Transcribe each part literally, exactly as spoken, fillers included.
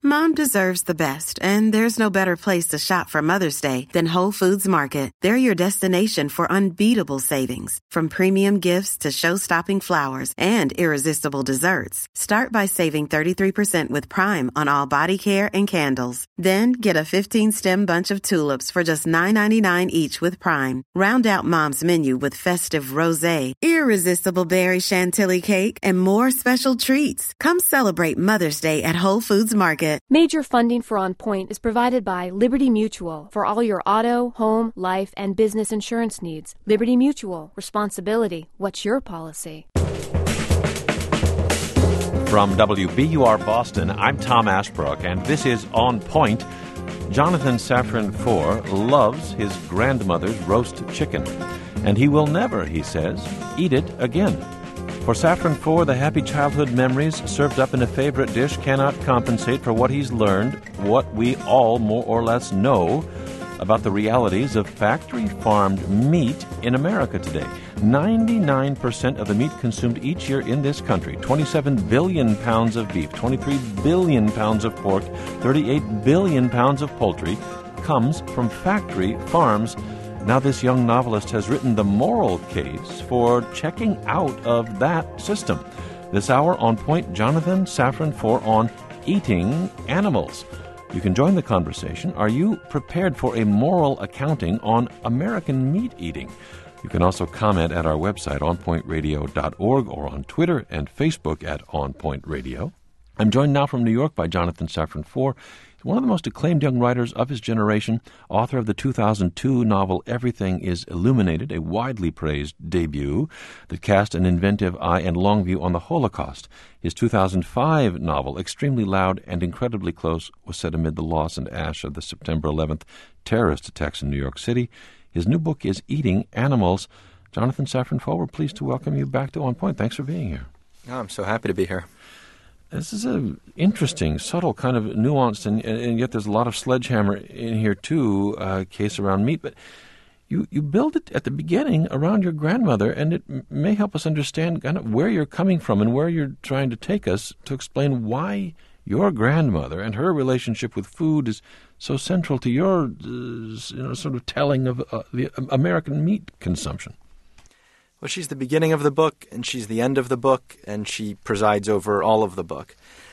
Mom deserves the best, and there's no better place to shop for Mother's Day than Whole Foods Market. They're your destination for unbeatable savings, from premium gifts to show-stopping flowers and irresistible desserts. Start by saving thirty-three percent with Prime on all body care and candles. Then get a fifteen-stem bunch of tulips for just nine ninety-nine each with Prime. Round out Mom's menu with festive rosé, irresistible berry chantilly cake, and more special treats. Come celebrate Mother's Day at Whole Foods Market. Major funding for On Point is provided by Liberty Mutual for all your auto, home, life, and business insurance needs. Liberty Mutual. Responsibility. What's your policy? From W B U R Boston, I'm Tom Ashbrook, and this is On Point. Jonathan Safran Foer loves his grandmother's roast chicken, and he will never, he says, eat it again. For Safran Foer, the happy childhood memories served up in a favorite dish cannot compensate for what he's learned, what we all more or less know about the realities of factory-farmed meat in America today. ninety-nine percent of the meat consumed each year in this country, twenty-seven billion pounds of beef, twenty-three billion pounds of pork, thirty-eight billion pounds of poultry, comes from factory farms. Now this young novelist has written the moral case for checking out of that system. This hour on Point, Jonathan Safran Foer on eating animals. You can join the conversation. Are you prepared for a moral accounting on American meat eating? You can also comment at our website, on point radio dot org, or on Twitter and Facebook at On Point Radio. I'm joined now from New York by Jonathan Safran Foer. He's one of the most acclaimed young writers of his generation, author of the two thousand two novel Everything is Illuminated, a widely praised debut that cast an inventive eye and long view on the Holocaust. His two thousand five novel, Extremely Loud and Incredibly Close, was set amid the loss and ash of the September eleventh terrorist attacks in New York City. His new book is Eating Animals. Jonathan Safran Foer, we're pleased to welcome you back to On Point. Thanks for being here. Oh, I'm so happy to be here. This is an interesting, subtle, kind of nuanced, and, and yet there's a lot of sledgehammer in here, too, uh, case around meat. But you, you build it at the beginning around your grandmother, and it m- may help us understand kind of where you're coming from and where you're trying to take us to explain why your grandmother and her relationship with food is so central to your uh, you know, sort of telling of uh, the American meat consumption. Well, she's the beginning of the book, and she's the end of the book, and she presides over all of the book.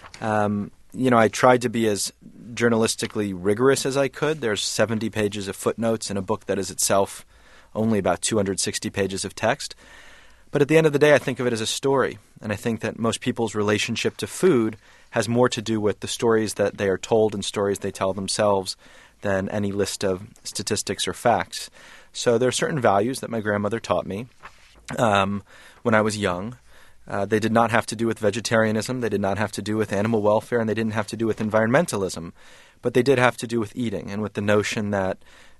Um, you know, I tried to be as journalistically rigorous as I could. There's seventy pages of footnotes in a book that is itself only about two hundred sixty pages of text. But at the end of the day, I think of it as a story, and I think that most people's relationship to food has more to do with the stories that they are told and stories they tell themselves than any list of statistics or facts. So there are certain values that my grandmother taught me. Um, when I was young. Uh, they did not have to do with vegetarianism, they did not have to do with animal welfare, and they didn't have to do with environmentalism. But they did have to do with eating and with the notion that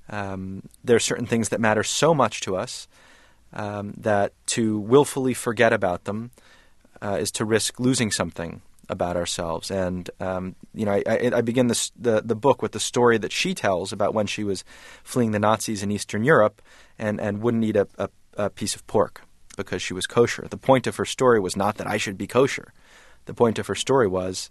um, there are certain things that matter so much to us um, that to willfully forget about them uh, is to risk losing something about ourselves. And, um, you know, I, I, I begin this, the, the book with the story that she tells about when she was fleeing the Nazis in Eastern Europe and, and wouldn't eat a, a a piece of pork because she was kosher. The point of her story was not that I should be kosher. The point of her story was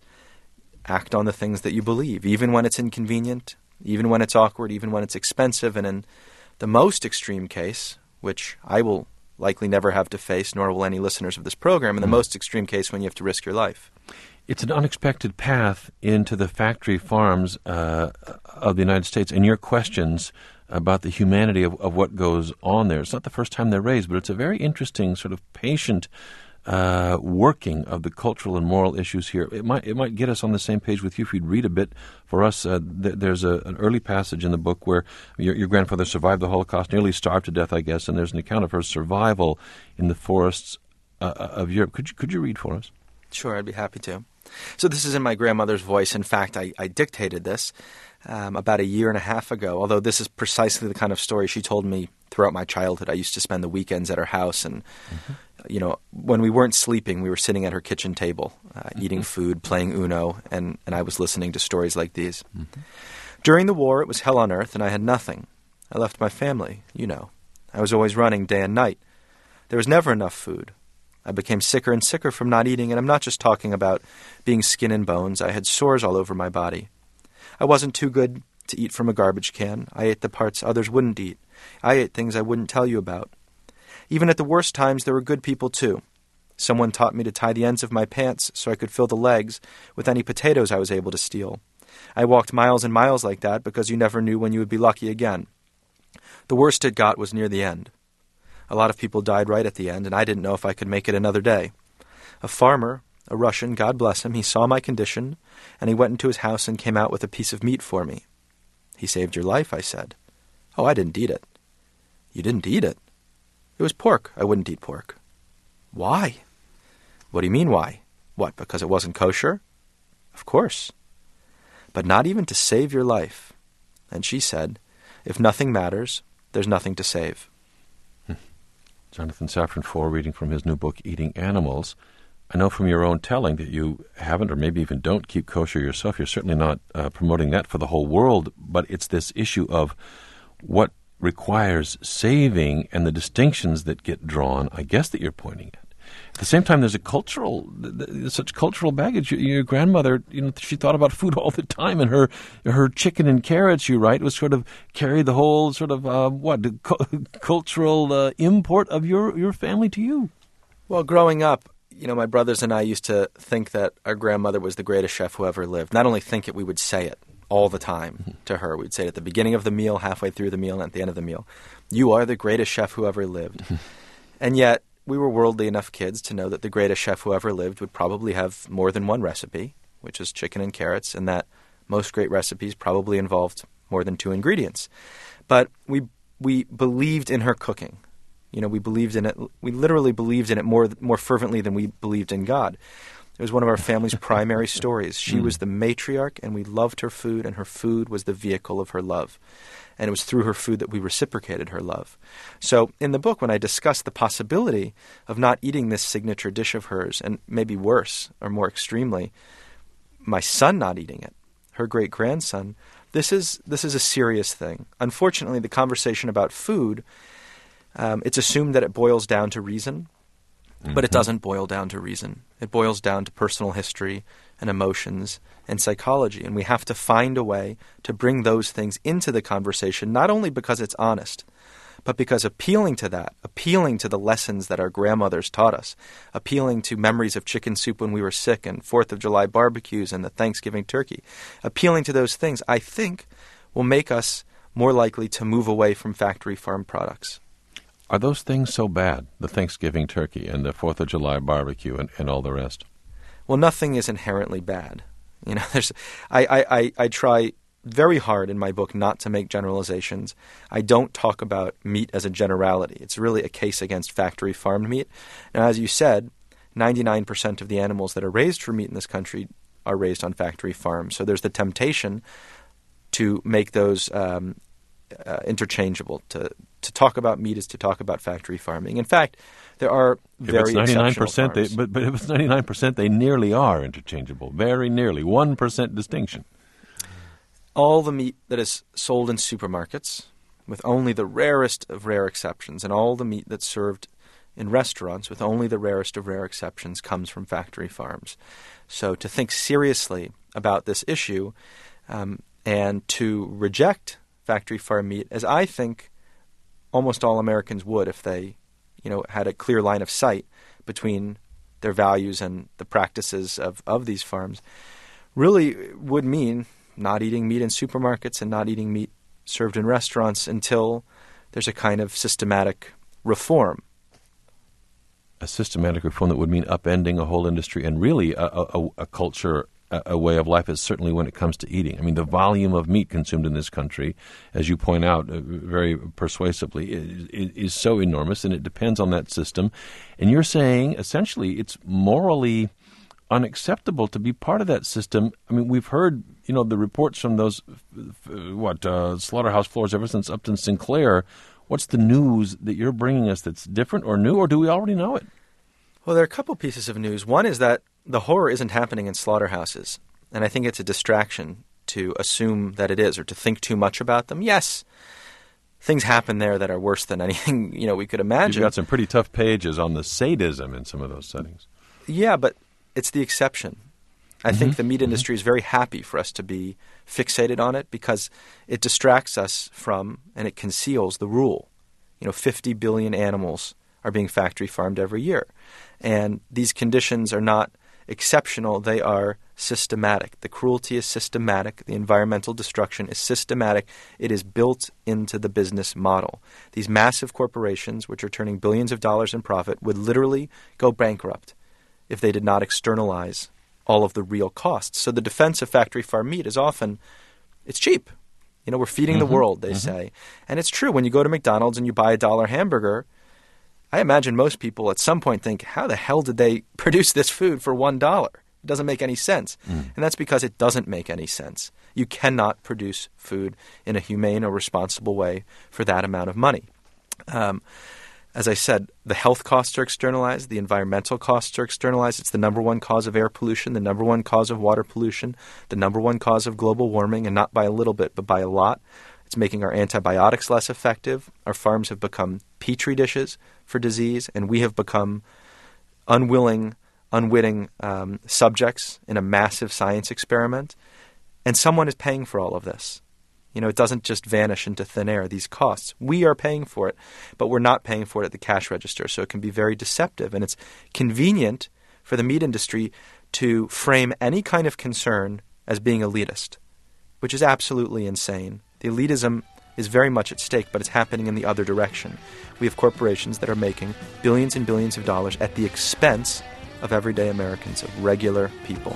act on the things that you believe, even when it's inconvenient, even when it's awkward, even when it's expensive. And in the most extreme case, which I will likely never have to face, nor will any listeners of this program, in the mm. most extreme case when you have to risk your life. It's an unexpected path into the factory farms uh, of the United States, and your questions about the humanity of, of what goes on there. It's not the first time they're raised, but it's a very interesting sort of patient uh, working of the cultural and moral issues here. It might it might get us on the same page with you if you'd read a bit for us. Uh, th- there's a, an early passage in the book where your, your grandfather survived the Holocaust, nearly starved to death, I guess, and there's an account of her survival in the forests uh, of Europe. Could you, could you read for us? Sure, I'd be happy to. So this is in my grandmother's voice. In fact, I, I dictated this um, about a year and a half ago, although this is precisely the kind of story she told me throughout my childhood. I used to spend the weekends at her house, and, mm-hmm. you know, when we weren't sleeping, we were sitting at her kitchen table, uh, mm-hmm. eating food, playing Uno, and, and I was listening to stories like these. Mm-hmm. During the war, it was hell on earth, and I had nothing. I left my family, you know. I was always running day and night. There was never enough food. I became sicker and sicker from not eating, and I'm not just talking about being skin and bones. I had sores all over my body. I wasn't too good to eat from a garbage can. I ate the parts others wouldn't eat. I ate things I wouldn't tell you about. Even at the worst times, there were good people too. Someone taught me to tie the ends of my pants so I could fill the legs with any potatoes I was able to steal. I walked miles and miles like that because you never knew when you would be lucky again. The worst it got was near the end. A lot of people died right at the end, and I didn't know if I could make it another day. A farmer, a Russian, God bless him, he saw my condition, and he went into his house and came out with a piece of meat for me. He saved your life, I said. Oh, I didn't eat it. You didn't eat it? It was pork. I wouldn't eat pork. Why? What do you mean, why? What, because it wasn't kosher? Of course. But not even to save your life. And she said, if nothing matters, there's nothing to save. Jonathan Safran Foer, reading from his new book, Eating Animals. I know from your own telling that you haven't, or maybe even don't, keep kosher yourself. You're certainly not uh, promoting that for the whole world, but it's this issue of what requires saving and the distinctions that get drawn, I guess, that you're pointing at. At the same time, there's a cultural, there's such cultural baggage. Your, your grandmother, you know, she thought about food all the time, and her her chicken and carrots, you write, was sort of carried the whole sort of uh, what cu- cultural uh, import of your your family to you. Well, growing up, you know, my brothers and I used to think that our grandmother was the greatest chef who ever lived. Not only think it, we would say it all the time mm-hmm. to her. We'd say it at the beginning of the meal, halfway through the meal, and at the end of the meal. You are the greatest chef who ever lived. And yet, we were worldly enough kids to know that the greatest chef who ever lived would probably have more than one recipe, which is chicken and carrots, and that most great recipes probably involved more than two ingredients. But we we believed in her cooking. You know, we believed in it. We literally believed in it more more fervently than we believed in God. It was one of our family's primary stories. She mm. was the matriarch, and we loved her food, and her food was the vehicle of her love. And it was through her food that we reciprocated her love. So in the book, when I discuss the possibility of not eating this signature dish of hers, and maybe worse, or more extremely, my son not eating it, her great-grandson, this is this is a serious thing. Unfortunately, the conversation about food, um, it's assumed that it boils down to reason, mm-hmm. but it doesn't boil down to reason. It boils down to personal history and emotions and psychology, and we have to find a way to bring those things into the conversation, not only because it's honest, but because appealing to that, appealing to the lessons that our grandmothers taught us, appealing to memories of chicken soup when we were sick and Fourth of July barbecues and the Thanksgiving turkey, appealing to those things, I think, will make us more likely to move away from factory farm products. Are those things so bad, the Thanksgiving turkey and the Fourth of July barbecue and, and all the rest? Well, nothing is inherently bad. You know, there's. I, I, I, I try very hard in my book not to make generalizations. I don't talk about meat as a generality. It's really a case against factory farmed meat. Now, as you said, ninety-nine percent of the animals that are raised for meat in this country are raised on factory farms. So there's the temptation to make those um, uh, interchangeable. To to talk about meat is to talk about factory farming. In fact, there are very if it's ninety-nine percent, exceptional farms. They, but, but if it's ninety-nine percent, they nearly are interchangeable. Very nearly. one percent distinction. All the meat that is sold in supermarkets, with only the rarest of rare exceptions, and all the meat that's served in restaurants, with only the rarest of rare exceptions, comes from factory farms. So to think seriously about this issue um, and to reject factory farm meat, as I think almost all Americans would if they, you know, had a clear line of sight between their values and the practices of, of these farms, really would mean not eating meat in supermarkets and not eating meat served in restaurants until there's a kind of systematic reform. A systematic reform that would mean upending a whole industry and really a, a, a culture, a, a way of life, is certainly when it comes to eating. I mean, the volume of meat consumed in this country, as you point out uh, very persuasively, is, is so enormous, and it depends on that system. And you're saying, essentially, it's morally unacceptable to be part of that system. I mean, we've heard, you know, the reports from those, what, uh, slaughterhouse floors ever since Upton Sinclair. What's the news that you're bringing us that's different or new, or do we already know it? Well, there are a couple pieces of news. One is that the horror isn't happening in slaughterhouses, and I think it's a distraction to assume that it is or to think too much about them. Yes, things happen there that are worse than anything, you know, we could imagine. You've got some pretty tough pages on the sadism in some of those settings. Yeah, but it's the exception. I Mm-hmm. think the meat industry is very happy for us to be fixated on it because it distracts us from and it conceals the rule. You know, fifty billion animals are being factory farmed every year. And these conditions are not exceptional, they are systematic. The cruelty is systematic. The environmental destruction is systematic. It is built into the business model. These massive corporations, which are turning billions of dollars in profit, would literally go bankrupt if they did not externalize all of the real costs. So the defense of factory farm meat is often, it's cheap. You know, we're feeding mm-hmm. the world, they mm-hmm. say. And it's true. When you go to McDonald's and you buy a dollar hamburger, I imagine most people at some point think, how the hell did they produce this food for one dollar? It doesn't make any sense. Mm. And that's because it doesn't make any sense. You cannot produce food in a humane or responsible way for that amount of money. Um, as I said, the health costs are externalized. The environmental costs are externalized. It's the number one cause of air pollution, the number one cause of water pollution, the number one cause of global warming, and not by a little bit, but by a lot. It's making our antibiotics less effective. Our farms have become petri dishes for disease, and we have become unwilling, unwitting um, subjects in a massive science experiment. And someone is paying for all of this. You know, it doesn't just vanish into thin air, these costs. We are paying for it, but we're not paying for it at the cash register, so it can be very deceptive. And it's convenient for the meat industry to frame any kind of concern as being elitist, which is absolutely insane. The elitism is very much at stake, but it's happening in the other direction. We have corporations that are making billions and billions of dollars at the expense of everyday Americans, of regular people.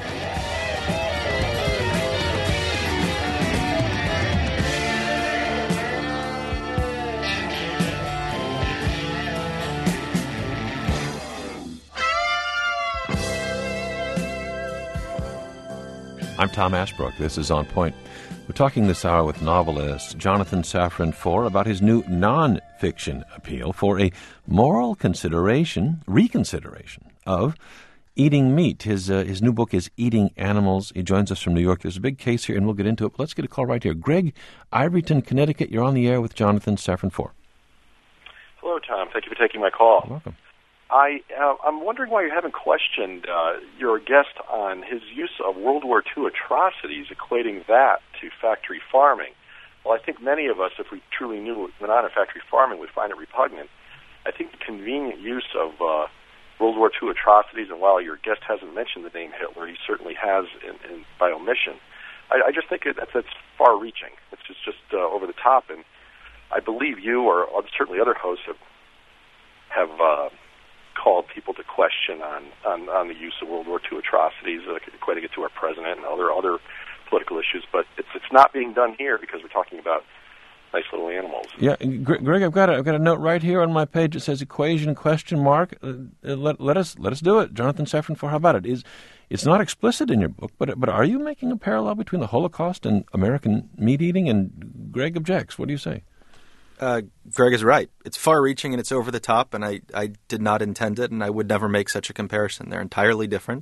I'm Tom Ashbrook. This is On Point. We're talking this hour with novelist Jonathan Safran Foer about his new non-fiction appeal for a moral consideration, reconsideration of eating meat. His uh, his new book is Eating Animals. He joins us from New York. There's a big case here, and we'll get into it. But let's get a call right here. Greg, Ivoryton, Connecticut. You're on the air with Jonathan Safran Foer. Hello, Tom. Thank you for taking my call. You're welcome. I, uh, I'm wondering why you haven't questioned uh, your guest on his use of World War Two atrocities, equating that to factory farming. Well, I think many of us, if we truly knew what went on in factory farming, would find it repugnant. I think the convenient use of uh, World War Two atrocities, and while your guest hasn't mentioned the name Hitler, he certainly has in, in, by omission. I, I just think it, that's, that's far-reaching. It's just, just uh, over the top, and I believe you or certainly other hosts have have uh, called people to question on, on, on the use of World War Two atrocities, uh, equating it to our president and other other political issues. But it's it's not being done here because we're talking about nice little animals. Yeah, Greg, I've got a, I've got a note right here on my page that says equation question mark. Uh, let let us let us do it, Jonathan Safran Foer. How about it? Is it's not explicit in your book, but but are you making a parallel between the Holocaust and American meat eating? And Greg objects. What do you say? Uh, Greg is right. It's far-reaching and it's over the top, and I, I did not intend it, and I would never make such a comparison. They're entirely different.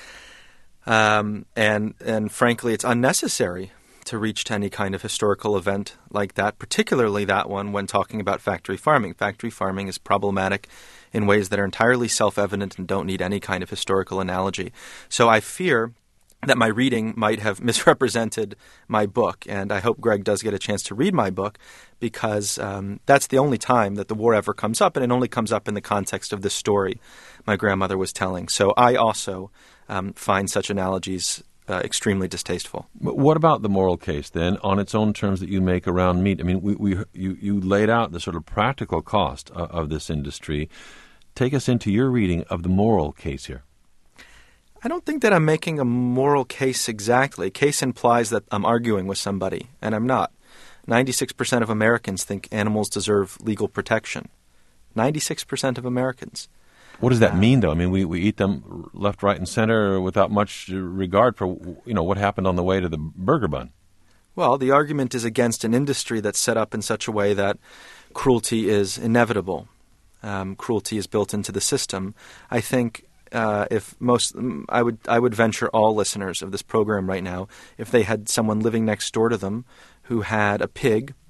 Um, and and frankly, it's unnecessary to reach to any kind of historical event like that, particularly that one when talking about factory farming. Factory farming is problematic in ways that are entirely self-evident and don't need any kind of historical analogy. So I fear that my reading might have misrepresented my book, and I hope Greg does get a chance to read my book because um, that's the only time that the war ever comes up, and it only comes up in the context of this story my grandmother was telling. So I also um, find such analogies uh, extremely distasteful. But what about the moral case, then, on its own terms that you make around meat? I mean, we, we you, you laid out the sort of practical cost of, of this industry. Take us into your reading of the moral case here. I don't think that I'm making a moral case exactly. Case implies that I'm arguing with somebody, and I'm not. ninety-six percent of Americans think animals deserve legal protection. ninety-six percent of Americans. What does that mean, though? I mean, we, we eat them left, right, and center without much regard for, you know, what happened on the way to the burger bun. Well, the argument is against an industry that's set up in such a way that cruelty is inevitable. Um, cruelty is built into the system. I think uh, if most, I would I would venture all listeners of this program right now, if they had someone living next door to them who had a pig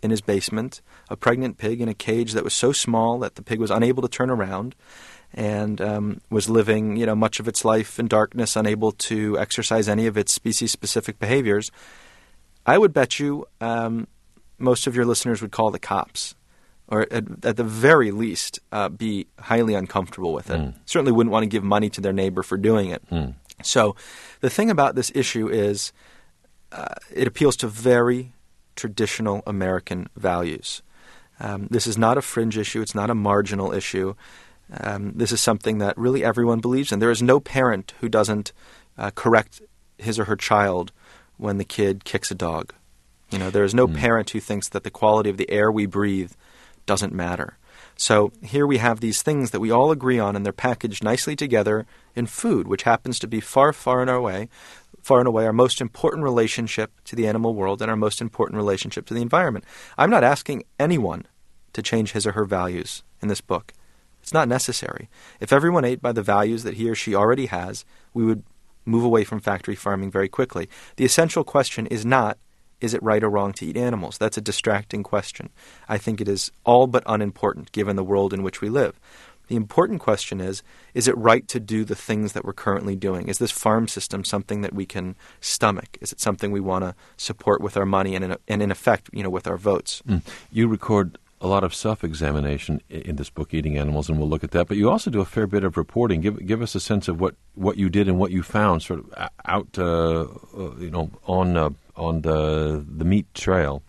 in his basement, a pregnant pig in a cage that was so small that the pig was unable to turn around and um, was living, you know, much of its life in darkness, unable to exercise any of its species-specific behaviors, I would bet you um, most of your listeners would call the cops, or at, at the very least uh, be highly uncomfortable with it. Mm. Certainly wouldn't want to give money to their neighbor for doing it. Mm. So the thing about this issue is uh, it appeals to very traditional American values. Um, this is not a fringe issue. It's not a marginal issue. Um, this is something that really everyone believes in. There is no parent who doesn't uh, correct his or her child when the kid kicks a dog. You know, there is no mm. parent who thinks that the quality of the air we breathe doesn't matter. So here we have these things that we all agree on, and they're packaged nicely together in food, which happens to be far, far and away, far and away our most important relationship to the animal world and our most important relationship to the environment. I'm not asking anyone to change his or her values in this book. It's not necessary. If everyone ate by the values that he or she already has, we would move away from factory farming very quickly. The essential question is not, is it right or wrong to eat animals? That's a distracting question. I think it is all but unimportant given the world in which we live. The important question is, is it right to do the things that we're currently doing? Is this farm system something that we can stomach? Is it something we want to support with our money and in, and in effect, you know, with our votes? Mm. You record a lot of self-examination in this book, Eating Animals, and we'll look at that. But you also do a fair bit of reporting. Give give us a sense of what, what you did and what you found, sort of out, uh, uh, you know, on uh, on the the meat trail.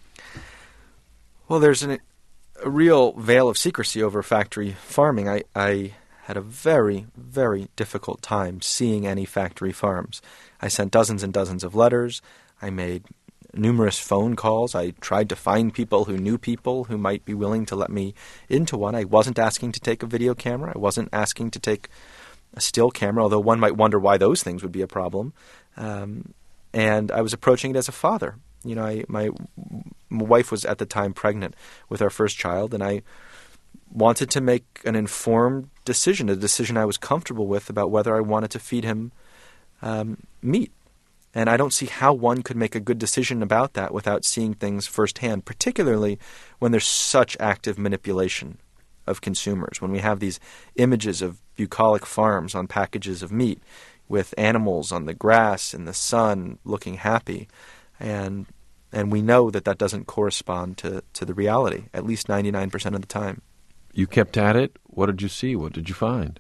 Well, there's an, a real veil of secrecy over factory farming. I, I had a very, very difficult time seeing any factory farms. I sent dozens and dozens of letters. I made numerous phone calls. I tried to find people who knew people who might be willing to let me into one. I wasn't asking to take a video camera. I wasn't asking to take a still camera, although one might wonder why those things would be a problem. Um, and I was approaching it as a father. You know, I, my, my wife was at the time pregnant with our first child, and I wanted to make an informed decision, a decision I was comfortable with about whether I wanted to feed him um, meat. And I don't see how one could make a good decision about that without seeing things firsthand, particularly when there's such active manipulation of consumers. When we have these images of bucolic farms on packages of meat with animals on the grass in the sun looking happy, and and we know that that doesn't correspond to, to the reality, at least ninety-nine percent of the time. You kept at it. What did you see? What did you find?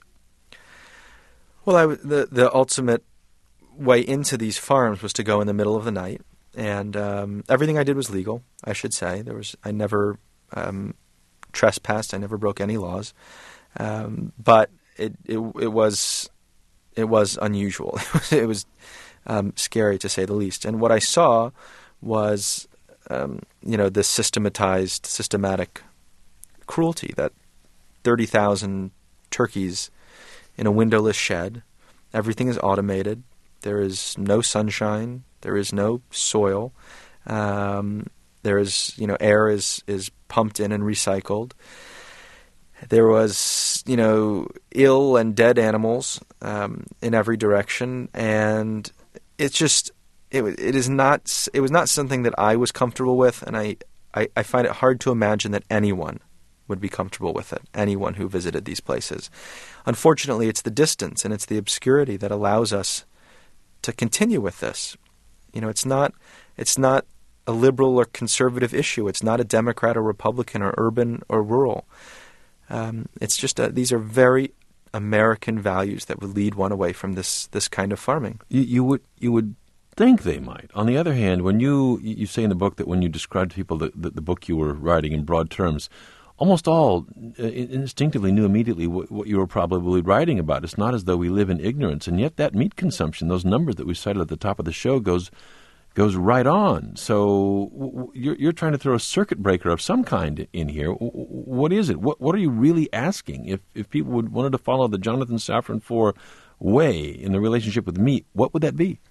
Well, I, the, the ultimate way into these farms was to go in the middle of the night, and um, everything I did was legal, I should say. There was I never um, trespassed, I never broke any laws, um, but it, it it was it was unusual. It was, it was um, scary to say the least. And what I saw was um, you know this systematized, systematic cruelty that thirty thousand turkeys in a windowless shed. Everything is automated. There is no sunshine. There is no soil. Um, there is, you know, air is, is pumped in and recycled. There was, you know, ill and dead animals um, in every direction, and it's just it it is not it was not something that I was comfortable with, and I, I, I find it hard to imagine that anyone would be comfortable with it. Anyone who visited these places, unfortunately, it's the distance and it's the obscurity that allows us to continue with this. You know, it's not it's not a liberal or conservative issue. It's not a Democrat or Republican or urban or rural. Um, it's just a, these are very American values that would lead one away from this this kind of farming. You, you would you would think they might. On the other hand, when you you say in the book that when you described to people the, the, the book you were writing in broad terms, almost all uh, instinctively knew immediately what, what you were probably writing about. It's not as though we live in ignorance, and yet that meat consumption, those numbers that we cited at the top of the show, goes goes right on. So w- you're, you're trying to throw a circuit breaker of some kind in here. W- what is it? What what are you really asking? If if people would wanted to follow the Jonathan Safran Foer way in the relationship with meat, what would that be?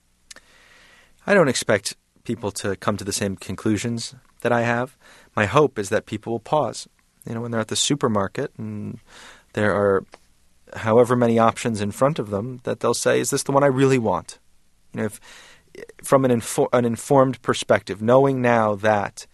I don't expect people to come to the same conclusions that I have. My hope is that people will pause. You know, when they're at the supermarket and there are however many options in front of them, that they'll say, is this the one I really want? You know, if, from an, infor- an informed perspective, knowing now that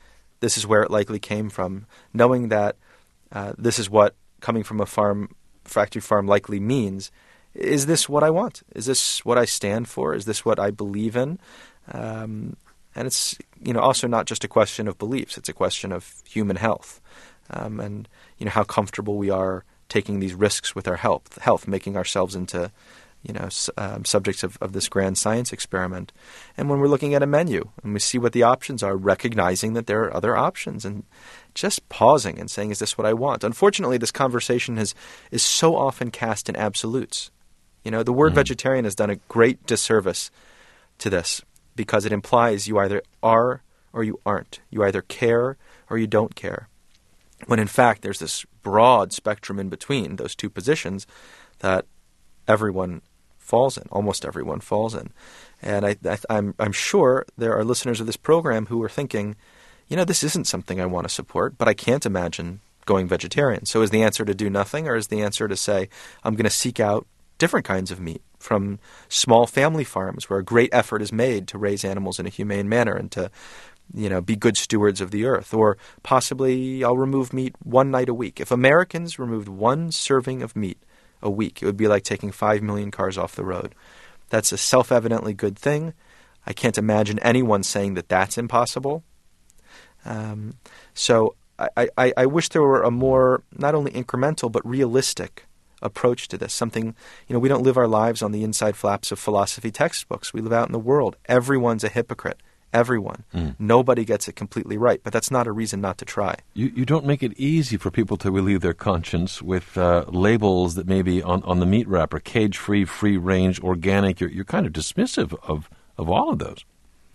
this is where it likely came from, knowing that uh, this is what coming from a farm, factory farm likely means. Is this what I want? Is this what I stand for? Is this what I believe in? Um, and it's, you know, also not just a question of beliefs. It's a question of human health, um, and you know how comfortable we are taking these risks with our health, health, making ourselves into, you know, um, subjects of, of this grand science experiment. And when we're looking at a menu and we see what the options are, recognizing that there are other options and just pausing and saying, is this what I want? Unfortunately, this conversation has, is so often cast in absolutes. You know, the word mm-hmm. vegetarian has done a great disservice to this because it implies you either are or you aren't. You either care or you don't care. When in fact, there's this broad spectrum in between those two positions that everyone falls in, almost everyone falls in. And I, I, I'm, I'm sure there are listeners of this program who are thinking, you know, this isn't something I want to support, but I can't imagine going vegetarian. So is the answer to do nothing, or is the answer to say, I'm going to seek out different kinds of meat from small family farms where a great effort is made to raise animals in a humane manner and to, you know, be good stewards of the earth? Or possibly I'll remove meat one night a week. If Americans removed one serving of meat a week, it would be like taking five million cars off the road. That's a self-evidently good thing. I can't imagine anyone saying that that's impossible. Um, so I, I, I wish there were a more, not only incremental, but realistic approach to this. Something, you know, we don't live our lives on the inside flaps of philosophy textbooks. We live out in the world. Everyone's a hypocrite. Everyone. Mm. Nobody gets it completely right, but that's not a reason not to try. You you don't make it easy for people to relieve their conscience with uh, labels that may be on, on the meat wrapper, cage-free, free-range, organic. You're, you're kind of dismissive of, of all of those.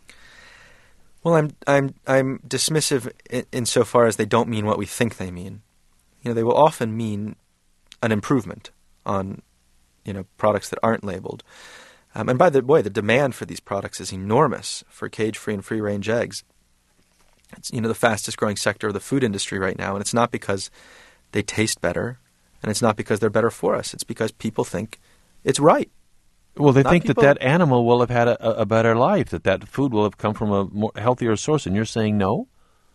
Well, I'm I'm I'm dismissive in, insofar as they don't mean what we think they mean. You know, they will often mean an improvement on, you know, products that aren't labeled. Um, and by the way, the demand for these products is enormous for cage-free and free-range eggs. It's, you know, the fastest-growing sector of the food industry right now, and it's not because they taste better, and it's not because they're better for us. It's because people think it's right. Well, they not think people... that that animal will have had a, a better life, that that food will have come from a more healthier source, and you're saying no?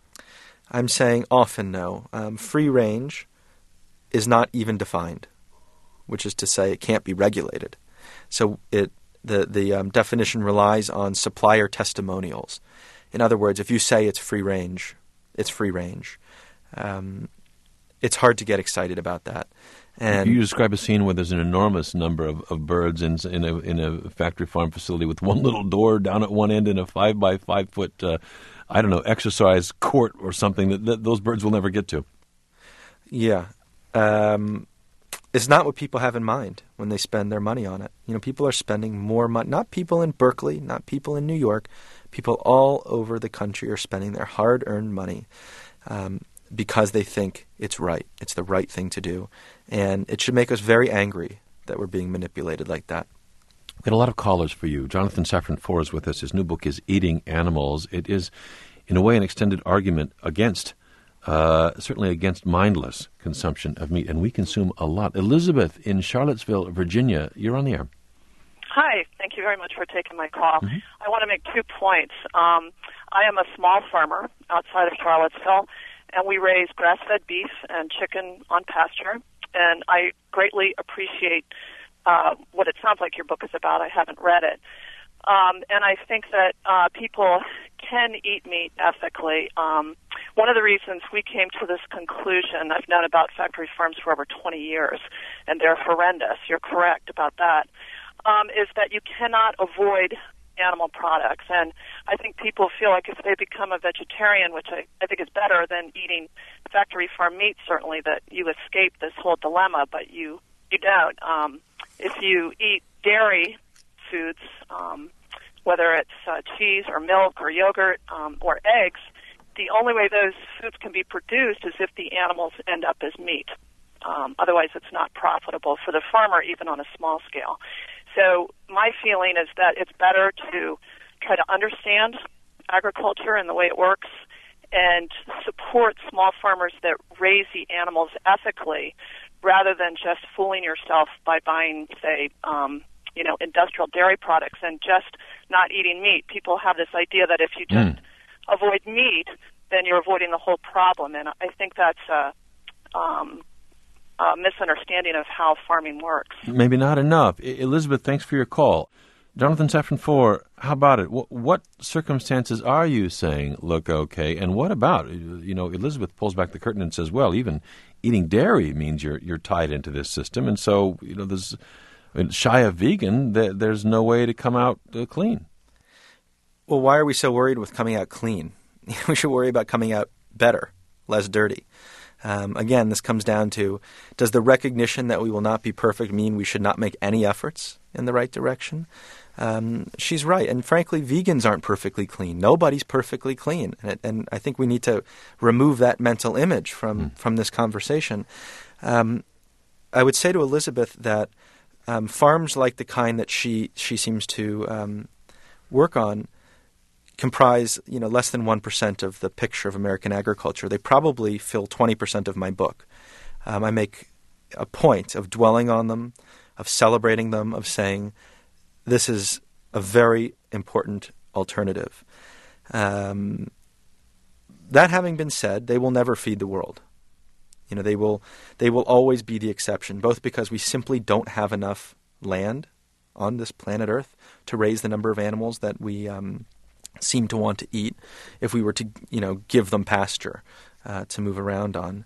I'm saying often no. Um, free-range is not even defined, which is to say it can't be regulated. So it The the um, definition relies on supplier testimonials. In other words, if you say it's free range, it's free range. Um, it's hard to get excited about that. And you describe a scene where there's an enormous number of, of birds in in a in a factory farm facility with one little door down at one end and a five by five foot, uh, I don't know, exercise court or something that, that those birds will never get to. Yeah. Um, It's not what people have in mind when they spend their money on it. You know, people are spending more money. Not people in Berkeley, not people in New York. People all over the country are spending their hard-earned money um, because they think it's right. It's the right thing to do. And it should make us very angry that we're being manipulated like that. We've got a lot of callers for you. Jonathan Safran Foer is with us. His new book is Eating Animals. It is, in a way, an extended argument against Uh, certainly against mindless consumption of meat, and we consume a lot. Elizabeth in Charlottesville, Virginia, you're on the air. Hi, thank you very much for taking my call. Mm-hmm. I want to make two points. Um, I am a small farmer outside of Charlottesville, and we raise grass-fed beef and chicken on pasture, and I greatly appreciate uh, what it sounds like your book is about. I haven't read it. Um, and I think that uh, people can eat meat ethically. Um, one of the reasons we came to this conclusion, I've known about factory farms for over twenty years, and they're horrendous. You're correct about that, um, is that you cannot avoid animal products. And I think people feel like if they become a vegetarian, which I, I think is better than eating factory farm meat, certainly, that you escape this whole dilemma, but you, you don't. Um, if you eat dairy foods, um, whether it's uh, cheese or milk or yogurt um, or eggs, the only way those foods can be produced is if the animals end up as meat. Um, otherwise, it's not profitable for the farmer, even on a small scale. So my feeling is that it's better to try to understand agriculture and the way it works and support small farmers that raise the animals ethically rather than just fooling yourself by buying, say, um, you know, industrial dairy products and just not eating meat. People have this idea that if you just mm. avoid meat, then you're avoiding the whole problem. And I think that's a, um, a misunderstanding of how farming works. Maybe not enough. I- Elizabeth, thanks for your call. Jonathan Safran Foer, how about it? What, what circumstances are you saying look okay, and what about, you know, Elizabeth pulls back the curtain and says, well, even eating dairy means you're you're tied into this system, and so, you know, there's, I mean, shy of vegan, there, there's no way to come out uh, clean. Well, why are we so worried with coming out clean? We should worry about coming out better, less dirty. Um, again, this comes down to, does the recognition that we will not be perfect mean we should not make any efforts in the right direction? Um, she's right. And frankly, vegans aren't perfectly clean. Nobody's perfectly clean. And, it, and I think we need to remove that mental image from, mm. from this conversation. Um, I would say to Elizabeth that um, farms like the kind that she, she seems to um, work on comprise, you know, less than one percent of the picture of American agriculture. They probably fill twenty percent of my book. Um, I make a point of dwelling on them, of celebrating them, of saying this is a very important alternative. Um, that having been said, they will never feed the world. You know, they will they will always be the exception, both because we simply don't have enough land on this planet Earth to raise the number of animals that we um, seem to want to eat if we were to, you know, give them pasture uh, to move around on.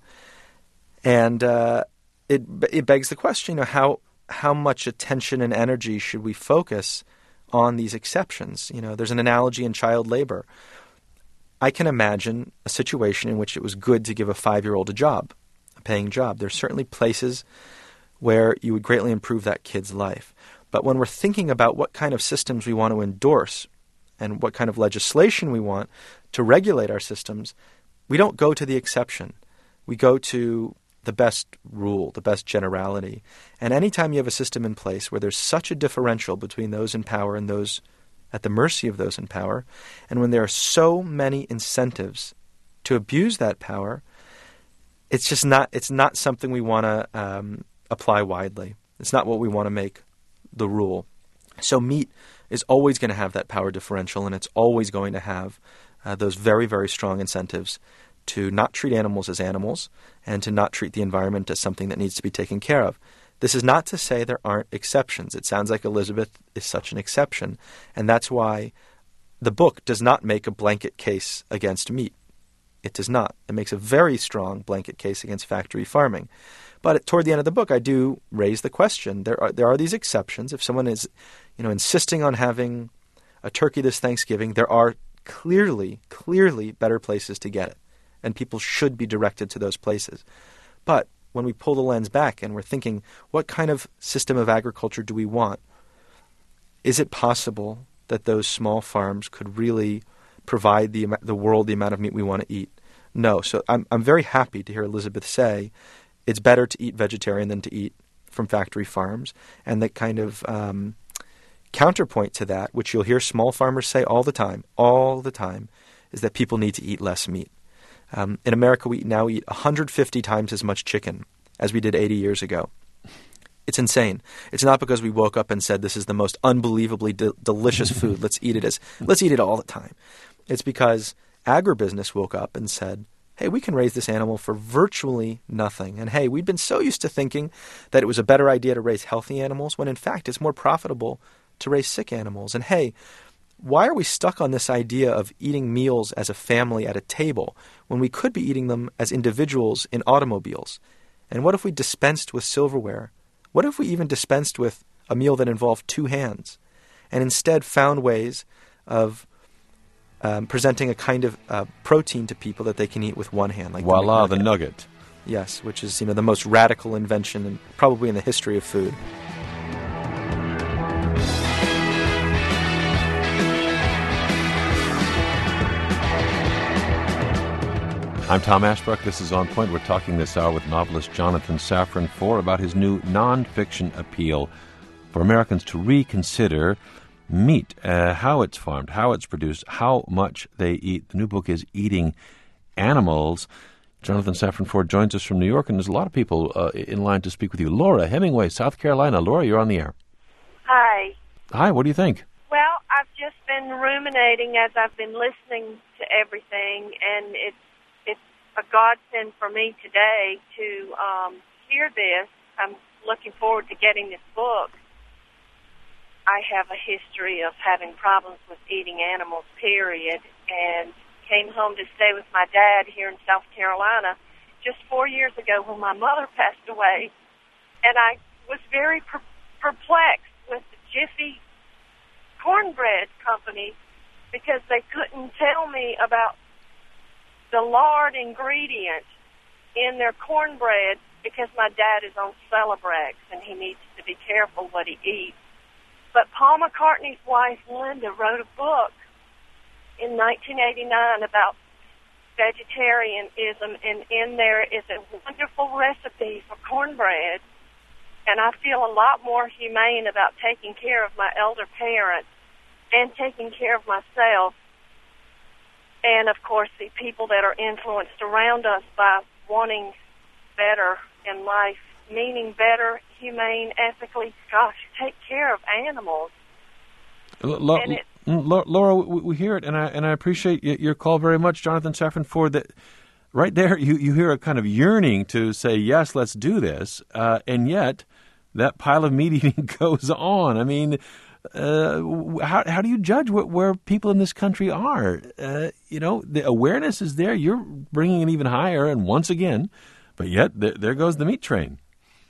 And uh, it it begs the question, you know, how how much attention and energy should we focus on these exceptions? You know, there's an analogy in child labor. I can imagine a situation in which it was good to give a five-year-old a job, a paying job. There's certainly places where you would greatly improve that kid's life. But when we're thinking about what kind of systems we want to endorse and what kind of legislation we want to regulate our systems, we don't go to the exception. We go to the best rule, the best generality. And anytime you have a system in place where there's such a differential between those in power and those at the mercy of those in power, and when there are so many incentives to abuse that power, it's just not, it's not something we want to um, apply widely. It's not what we want to make the rule. So meat is always going to have that power differential, and it's always going to have uh, those very, very strong incentives to not treat animals as animals and to not treat the environment as something that needs to be taken care of. This is not to say there aren't exceptions. It sounds like Elizabeth is such an exception, and that's why the book does not make a blanket case against meat. It does not. It makes a very strong blanket case against factory farming. But toward the end of the book, I do raise the question. There are there are these exceptions. If someone is, you know, insisting on having a turkey this Thanksgiving, there are clearly, clearly better places to get it, and people should be directed to those places. But when we pull the lens back and we're thinking, what kind of system of agriculture do we want? Is it possible that those small farms could really provide the the world the amount of meat we want to eat? No. So I'm I'm very happy to hear Elizabeth say it's better to eat vegetarian than to eat from factory farms. And the kind of um, counterpoint to that, which you'll hear small farmers say all the time, all the time, is that people need to eat less meat. Um, in America, we now eat one hundred fifty times as much chicken as we did eighty years ago. It's insane. It's not because we woke up and said this is the most unbelievably de- delicious food. Let's eat it as let's eat it all the time. It's because agribusiness woke up and said, hey, we can raise this animal for virtually nothing. And hey, we'd been so used to thinking that it was a better idea to raise healthy animals when in fact it's more profitable to raise sick animals. And hey, why are we stuck on this idea of eating meals as a family at a table when we could be eating them as individuals in automobiles? And what if we dispensed with silverware? What if we even dispensed with a meal that involved two hands and instead found ways of um, presenting a kind of uh, protein to people that they can eat with one hand? Like Voila, the, the nugget. Yes, which is, you know, the most radical invention in, probably in the history of food. I'm Tom Ashbrook. This is On Point. We're talking this hour with novelist Jonathan Safran Foer about his new nonfiction appeal for Americans to reconsider meat, uh, how it's farmed, how it's produced, how much they eat. The new book is Eating Animals. Jonathan Safran Foer joins us from New York, and there's a lot of people uh, in line to speak with you. Laura Hemingway, South Carolina. Laura, you're on the air. Hi. Hi, what do you think? Well, I've just been ruminating as I've been listening to everything, and it's it's a godsend for me today to um, hear this. I'm looking forward to getting this book. I have a history of having problems with eating animals, period, and came home to stay with my dad here in South Carolina just four years ago when my mother passed away, and I was very per- perplexed with the Jiffy cornbread company because they couldn't tell me about the lard ingredient in their cornbread because my dad is on Celebrex and he needs to be careful what he eats. But Paul McCartney's wife, Linda, wrote a book in nineteen eighty-nine about vegetarianism, and in there is a wonderful recipe for cornbread. And I feel a lot more humane about taking care of my elder parents and taking care of myself. And, of course, the people that are influenced around us by wanting better in life, meaning better, humane, ethically. Gosh, take care of animals. L- L- Laura, we, we hear it, and I and I appreciate your call very much, Jonathan Safran Foer. That right there, you, you hear a kind of yearning to say, yes, let's do this, uh, and yet that pile of meat eating goes on. I mean, uh, how how do you judge what, where people in this country are? Uh, you know, the awareness is there. You're bringing it even higher, and once again, but yet there, there goes the meat train.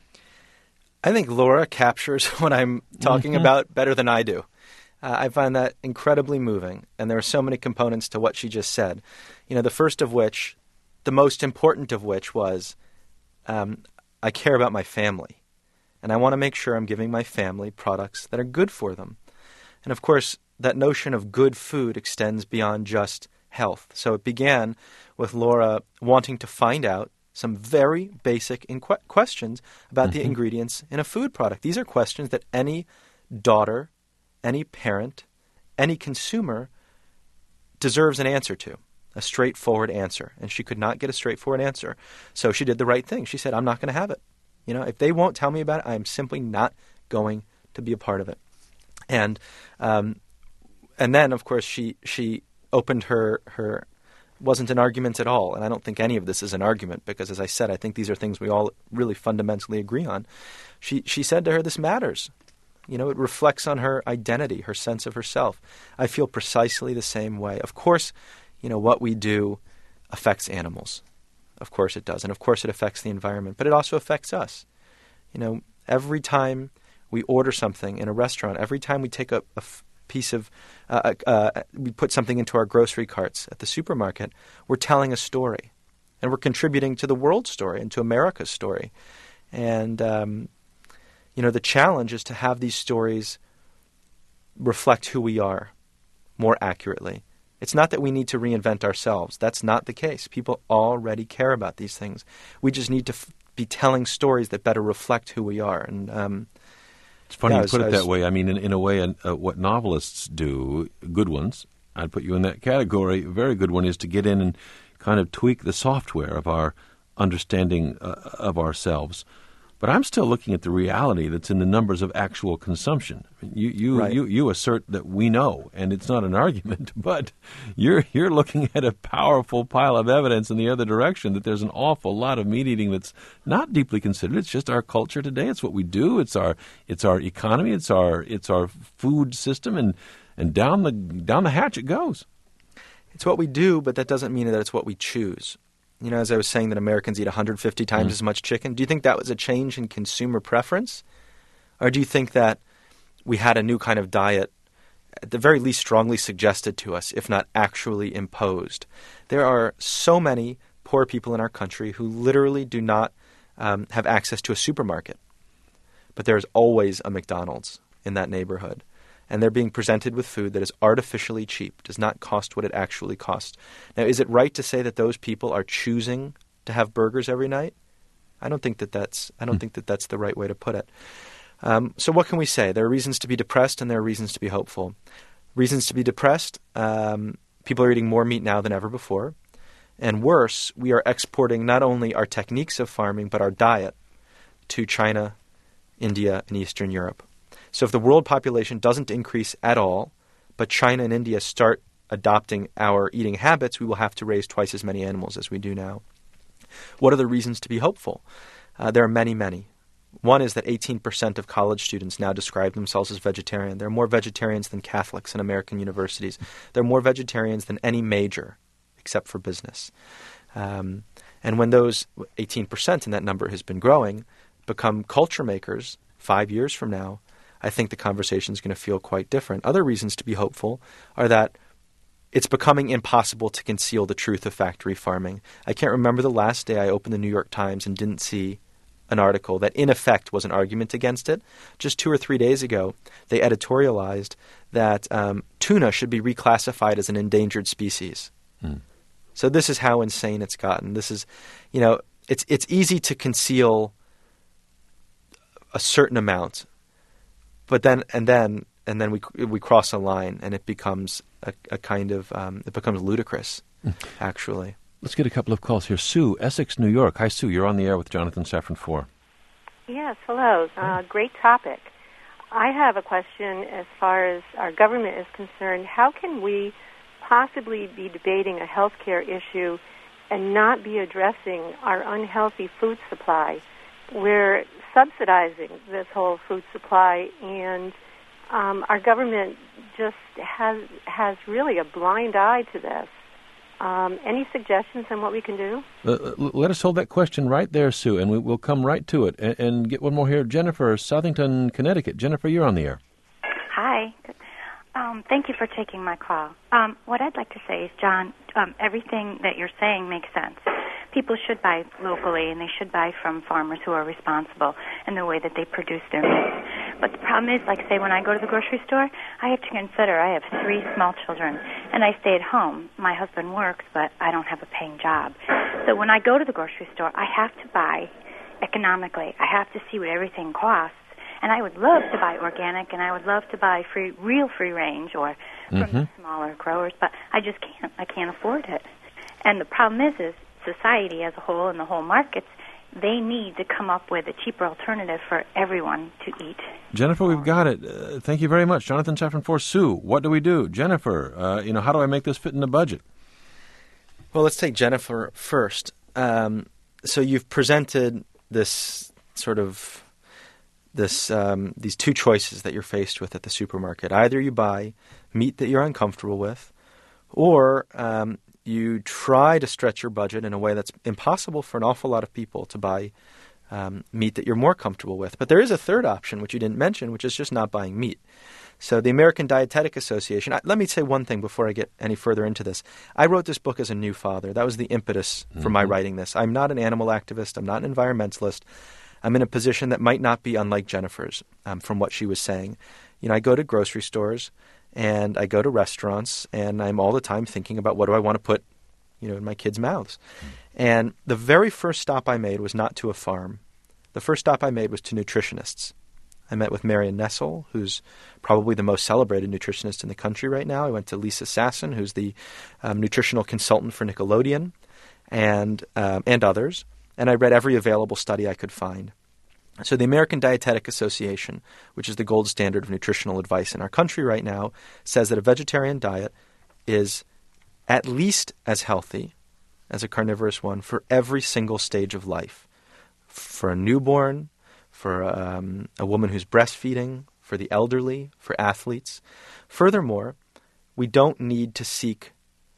I think Laura captures what I'm talking mm-hmm. about better than I do. Uh, I find that incredibly moving, and there are so many components to what she just said. You know, the first of which, the most important of which was, um, I care about my family, and I want to make sure I'm giving my family products that are good for them. And of course, that notion of good food extends beyond just health. So it began with Laura wanting to find out some very basic inqu- questions about mm-hmm. the ingredients in a food product. These are questions that any daughter, any parent, any consumer deserves an answer to, a straightforward answer. And she could not get a straightforward answer. So she did the right thing. She said, I'm not going to have it. You know, if they won't tell me about it, I am simply not going to be a part of it. And um, and then, of course, she she opened her her wasn't an argument at all. And I don't think any of this is an argument because, as I said, I think these are things we all really fundamentally agree on. She she said to her, this matters. You know, it reflects on her identity, her sense of herself. I feel precisely the same way. Of course, you know, what we do affects animals. Of course it does. And of course it affects the environment. But it also affects us. You know, every time we order something in a restaurant, every time we take a, a f- piece of, uh, uh, we put something into our grocery carts at the supermarket, we're telling a story. And we're contributing to the world's story and to America's story. And, um, you know, the challenge is to have these stories reflect who we are more accurately. It's not that we need to reinvent ourselves. That's not the case. People already care about these things. We just need to f- be telling stories that better reflect who we are. And um, it's funny yeah, you put was, it that way. I mean, in, in a way, uh, what novelists do, good ones, I'd put you in that category. A very good one is to get in and kind of tweak the software of our understanding uh, of ourselves. But I'm still looking at the reality that's in the numbers of actual consumption. You you, right. you you assert that we know, and it's not an argument, but you're you're looking at a powerful pile of evidence in the other direction that there's an awful lot of meat eating that's not deeply considered. It's just our culture today. It's what we do. It's our it's our economy. It's our it's our food system, and, and down the down the hatch it goes. It's what we do, but that doesn't mean that it's what we choose. You know, as I was saying that Americans eat one hundred fifty times mm. as much chicken, do you think that was a change in consumer preference? Or do you think that we had a new kind of diet, at the very least strongly suggested to us, if not actually imposed? There are so many poor people in our country who literally do not um, have access to a supermarket. But there's always a McDonald's in that neighborhood. And they're being presented with food that is artificially cheap, does not cost what it actually costs. Now, is it right to say that those people are choosing to have burgers every night? I don't think that that's I don't mm. think that that's the right way to put it. Um, so what can we say? There are reasons to be depressed and there are reasons to be hopeful. Reasons to be depressed, um, people are eating more meat now than ever before. And worse, we are exporting not only our techniques of farming, but our diet to China, India, and Eastern Europe. So if the world population doesn't increase at all but China and India start adopting our eating habits, we will have to raise twice as many animals as we do now. What are the reasons to be hopeful? Uh, there are many, many. One is that eighteen percent of college students now describe themselves as vegetarian. There are more vegetarians than Catholics in American universities. There are more vegetarians than any major, except for business. Um, and when those eighteen percent, and that number has been growing, become culture makers five years from now, I think the conversation is going to feel quite different. Other reasons to be hopeful are that it's becoming impossible to conceal the truth of factory farming. I can't remember the last day I opened the New York Times and didn't see an article that in effect was an argument against it. Just two or three days ago, they editorialized that um, tuna should be reclassified as an endangered species. Hmm. So this is how insane it's gotten. This is, you know, it's it's easy to conceal a certain amount, but then and then and then we we cross a line and it becomes a, a kind of um, it becomes ludicrous, hmm. actually. Let's get a couple of calls here. Sue, Essex, New York. Hi, Sue. You're on the air with Jonathan Safran Foer. Yes, hello. Uh, great topic. I have a question as far as our government is concerned. How can we possibly be debating a health care issue and not be addressing our unhealthy food supply? We're subsidizing this whole food supply, and um, our government just has has really a blind eye to this. Um, any suggestions on what we can do? Uh, let us hold that question right there, Sue, and we, we'll come right to it. And, and get one more here. Jennifer, Southington, Connecticut. Jennifer, you're on the air. Hi. Um, thank you for taking my call. Um, what I'd like to say is, John, um, everything that you're saying makes sense. People should buy locally, and they should buy from farmers who are responsible in the way that they produce their meat. But the problem is, like, say, when I go to the grocery store, I have to consider I have three small children, and I stay at home. My husband works, but I don't have a paying job. So when I go to the grocery store, I have to buy economically. I have to see what everything costs. And I would love to buy organic, and I would love to buy free, real free range or from mm-hmm. the smaller growers, but I just can't. I can't afford it. And the problem is, is society as a whole and the whole markets, they need to come up with a cheaper alternative for everyone to eat. Jennifer, we've got it. Uh, thank you very much. Jonathan Safran Foer. Sue, what do we do? Jennifer, uh, you know, how do I make this fit in the budget? Well, let's take Jennifer first. Um, so you've presented this sort of this um, these two choices that you're faced with at the supermarket. Either you buy meat that you're uncomfortable with, or um, you try to stretch your budget in a way that's impossible for an awful lot of people to buy um, meat that you're more comfortable with. But there is a third option, which you didn't mention, which is just not buying meat. So the American Dietetic Association, I, let me say one thing before I get any further into this. I wrote this book as a new father. That was the impetus for mm-hmm. my writing this. I'm not an animal activist. I'm not an environmentalist. I'm in a position that might not be unlike Jennifer's um, from what she was saying. You know, I go to grocery stores and I go to restaurants, and I'm all the time thinking about what do I want to put, you know, in my kids' mouths. Mm. And the very first stop I made was not to a farm. The first stop I made was to nutritionists. I met with Marion Nessel, who's probably the most celebrated nutritionist in the country right now. I went to Lisa Sasson, who's the um, nutritional consultant for Nickelodeon, and um, and others. And I read every available study I could find. So the American Dietetic Association, which is the gold standard of nutritional advice in our country right now, says that a vegetarian diet is at least as healthy as a carnivorous one for every single stage of life. For a newborn, for um, a woman who's breastfeeding, for the elderly, for athletes. Furthermore, we don't need to seek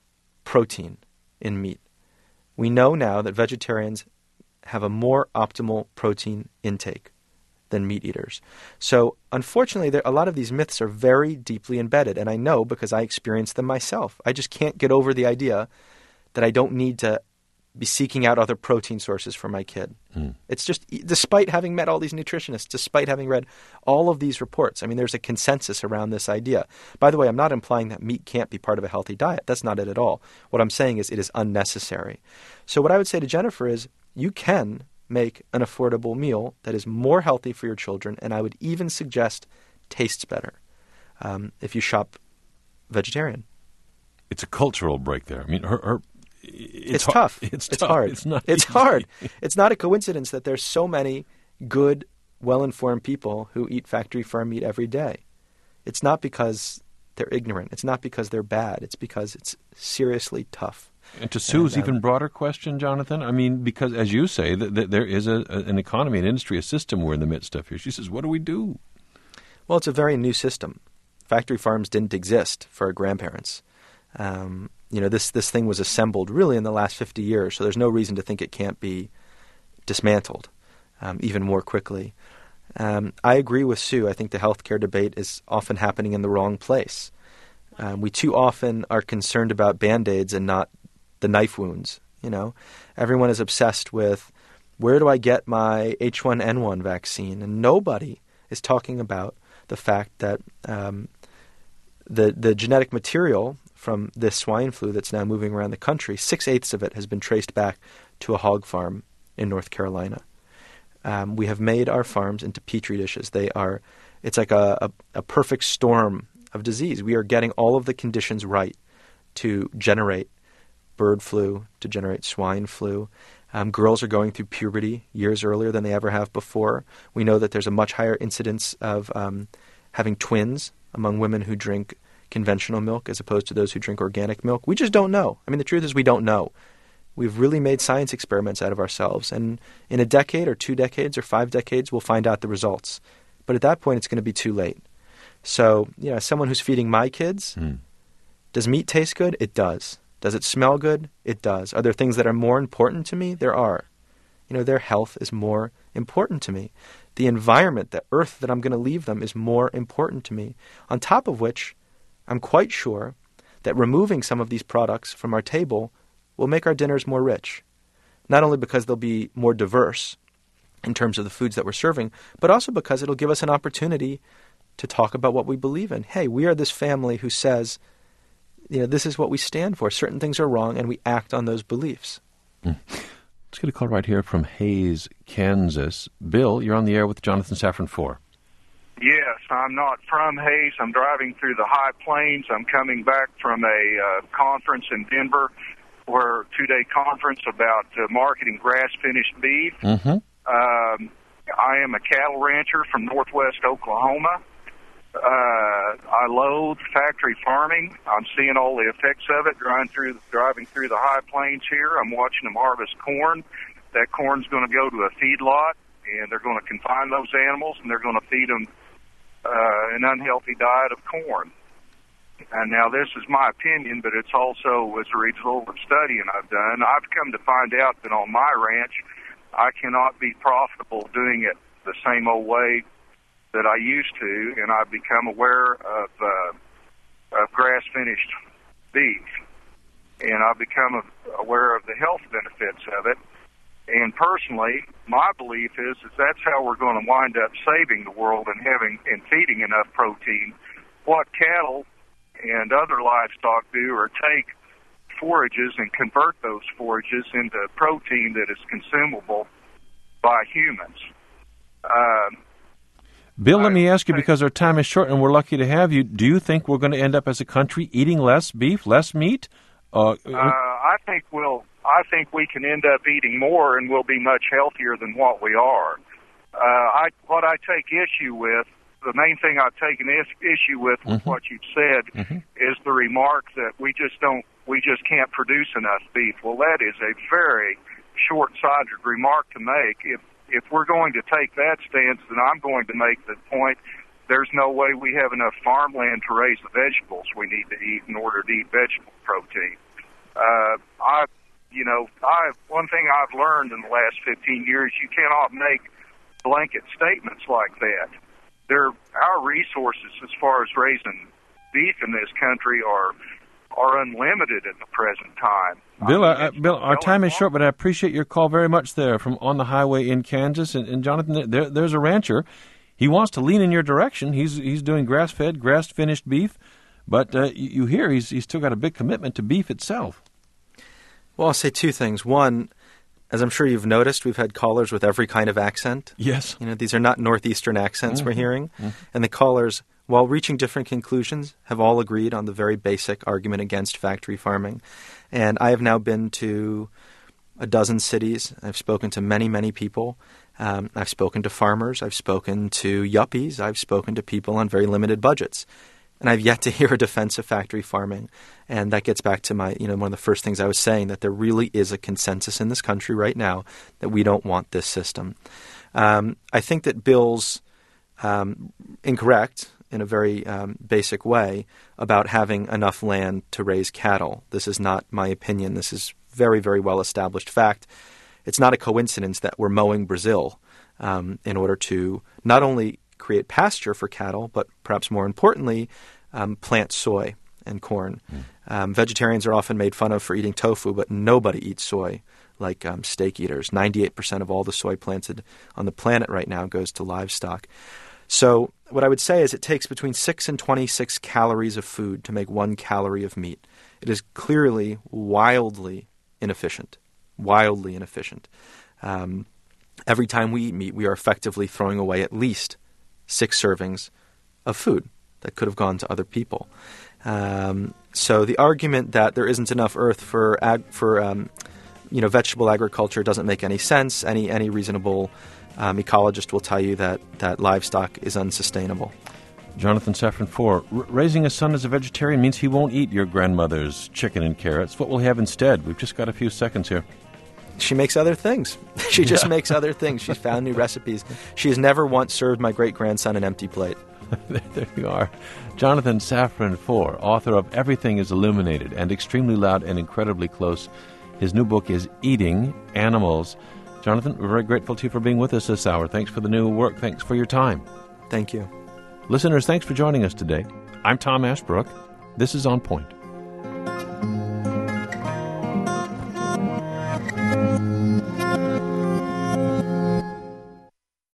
protein in meat. We know now that vegetarians have a more optimal protein intake than meat eaters. So unfortunately, there, a lot of these myths are very deeply embedded, and I know because I experienced them myself. I just can't get over the idea that I don't need to be seeking out other protein sources for my kid. Mm. It's just, despite having met all these nutritionists, despite having read all of these reports, I mean, there's a consensus around this idea. By the way, I'm not implying that meat can't be part of a healthy diet. That's not it at all. What I'm saying is it is unnecessary. So what I would say to Jennifer is, you can make an affordable meal that is more healthy for your children, and I would even suggest tastes better um, if you shop vegetarian. It's a cultural break there. I mean, her, her it's, it's tough. It's, it's tough. hard. It's not. It's easy. hard. It's not a coincidence that there's so many good, well-informed people who eat factory farm meat every day. It's not because they're ignorant. It's not because they're bad. It's because it's seriously tough. And to Sue's and, uh, even broader question, Jonathan, I mean, because as you say, that th- there is a, a, an economy, an industry, a system we're in the midst of here. She says, what do we do? Well, it's a very new system. Factory farms didn't exist for our grandparents. Um, you know, this, this thing was assembled really in the last fifty years, so there's no reason to think it can't be dismantled um, even more quickly. Um, I agree with Sue. I think the healthcare debate is often happening in the wrong place. Um, we too often are concerned about Band-Aids and not the knife wounds. You know, everyone is obsessed with where do I get my H one N one vaccine, and nobody is talking about the fact that um, the the genetic material from this swine flu that's now moving around the country, six-eighths of it has been traced back to a hog farm in North Carolina. Um, we have made our farms into petri dishes. They are, it's like a, a, a perfect storm of disease. We are getting all of the conditions right to generate bird flu, to generate swine flu. Um, girls are going through puberty years earlier than they ever have before. We know that there's a much higher incidence of um, having twins among women who drink conventional milk as opposed to those who drink organic milk. We just don't know. I mean, the truth is we don't know. We've really made science experiments out of ourselves. And in a decade or two decades or five decades, we'll find out the results. But at that point, it's going to be too late. So, you know, as someone who's feeding my kids, mm. does meat taste good? It does. Does it smell good? It does. Are there things that are more important to me? There are. You know, their health is more important to me. The environment, the earth that I'm going to leave them is more important to me. On top of which, I'm quite sure that removing some of these products from our table will make our dinners more rich. Not only because they'll be more diverse in terms of the foods that we're serving, but also because it'll give us an opportunity to talk about what we believe in. Hey, we are this family who says, you know, this is what we stand for. Certain things are wrong, and we act on those beliefs. Mm. Let's get a call right here from Hays, Kansas. Bill, you're on the air with Jonathan Safran Foer. Yes, I'm not from Hays. I'm driving through the High Plains. I'm coming back from a uh, conference in Denver, where two-day conference about uh, marketing grass-finished beef. Mm-hmm. Um, I am a cattle rancher from northwest Oklahoma. Uh, I loathe factory farming. I'm seeing all the effects of it driving through, driving through the High Plains here. I'm watching them harvest corn. That corn's going to go to a feedlot, and they're going to confine those animals, and they're going to feed them uh, an unhealthy diet of corn. And now this is my opinion, but it's also as a result of studying I've done. I've come to find out that on my ranch, I cannot be profitable doing it the same old way that I used to, and I've become aware of, uh, of grass-finished beef. And I've become aware of the health benefits of it. And personally, my belief is that that's how we're going to wind up saving the world and having and feeding enough protein. What cattle and other livestock do or take forages and convert those forages into protein that is consumable by humans. Um, Bill, let me ask you, because our time is short and we're lucky to have you, do you think we're going to end up as a country eating less beef, less meat? Uh, uh, I think we'll. I think we can end up eating more, and we'll be much healthier than what we are. Uh, I, what I take issue with, the main thing I take an is, issue with, with mm-hmm. what you've said, mm-hmm. is the remark that we just don't, we just can't produce enough beef. Well, that is a very short-sighted remark to make. If if we're going to take that stance, then I'm going to make the point there's no way we have enough farmland to raise the vegetables we need to eat in order to eat vegetable protein. Uh, I, you know, I one thing I've learned in the last fifteen years, you cannot make blanket statements like that. There, our resources as far as raising beef in this country are are unlimited at the present time. Bill, I mean, uh, Bill, our time is short, but I appreciate your call very much there from on the highway in Kansas. And, and Jonathan, there, there's a rancher. He wants to lean in your direction. He's he's doing grass-fed, grass-finished beef, but uh, you, you hear he's he's still got a big commitment to beef itself. Well, I'll say two things. One, as I'm sure you've noticed, we've had callers with every kind of accent. Yes. You know, these are not northeastern accents mm-hmm. we're hearing. Mm-hmm. And the callers, while reaching different conclusions, have all agreed on the very basic argument against factory farming. And I have now been to a dozen cities. I've spoken to many, many people. Um, I've spoken to farmers. I've spoken to yuppies. I've spoken to people on very limited budgets. And I've yet to hear a defense of factory farming. And that gets back to my, you know, one of the first things I was saying, that there really is a consensus in this country right now that we don't want this system. Um, I think that Bill's um, incorrect in a very um, basic way about having enough land to raise cattle. This is not my opinion. This is very, very well-established fact. It's not a coincidence that we're mowing Brazil um, in order to not only create pasture for cattle, but perhaps more importantly, um, plant soy and corn. Mm. Um, vegetarians are often made fun of for eating tofu, but nobody eats soy like um, steak eaters. ninety-eight percent of all the soy planted on the planet right now goes to livestock. So what I would say is it takes between six and twenty-six calories of food to make one calorie of meat. It is clearly wildly inefficient, wildly inefficient. Um, every time we eat meat, we are effectively throwing away at least six servings of food that could have gone to other people. Um, so the argument that there isn't enough earth for ag- for um, you know vegetable agriculture doesn't make any sense. Any any reasonable um, ecologist will tell you that that livestock is unsustainable. Jonathan Safran Foer, r- raising a son as a vegetarian means he won't eat your grandmother's chicken and carrots. What will he have instead? We've just got a few seconds here. She makes other things. She just yeah. makes other things. She's found new recipes. She has never once served my great-grandson an empty plate. There you are. Jonathan Safran Foer, author of Everything is Illuminated and Extremely Loud and Incredibly Close. His new book is Eating Animals. Jonathan, we're very grateful to you for being with us this hour. Thanks for the new work. Thanks for your time. Thank you. Listeners, thanks for joining us today. I'm Tom Ashbrook. This is On Point.